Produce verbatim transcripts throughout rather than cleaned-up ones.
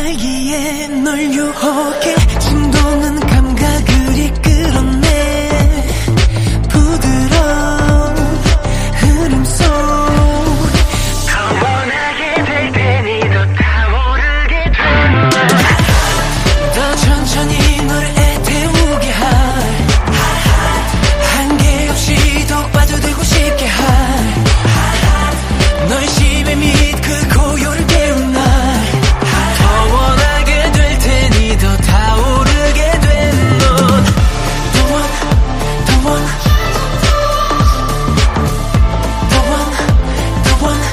알기에 널 유혹해 진동은 감각을 이끌어내 부드러운 흐름 속 더 원하게 될 테니 더 타오르게 되면 더 천천히 널 애태우게 할 한계 없이 더 빠져들고 싶게 할 널 심해 및 그 고요를 깨운 날 더 원하게 될 테니 더 타오르게 된 넌 더 원, 더 원, 더 원, 더 원,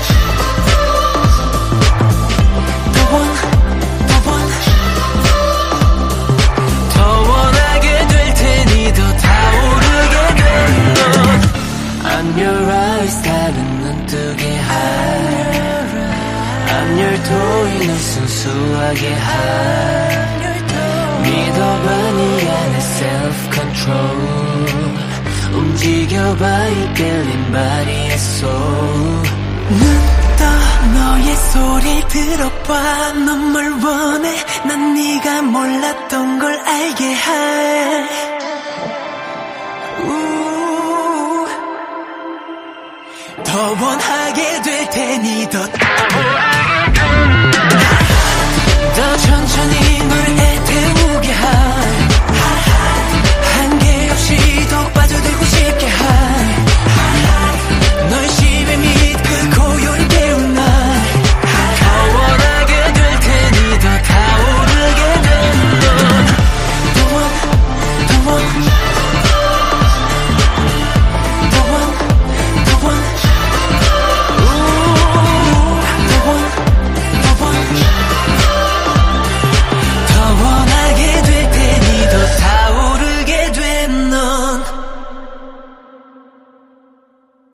더 원, 더 원, 더 원하게 될 테니 더 타오르게 된 넌 I'm your eyes 다른 눈뜨게 할 I'm your toy 널 순수하게 할 믿어봐 네 안에 self-control 움직여봐 이 끌린 body의 soul 눈 떠 너의 소리 들어봐 넌 뭘 원해 난 네가 몰랐던 걸 알게 할 우 더 원하게 될 테니 더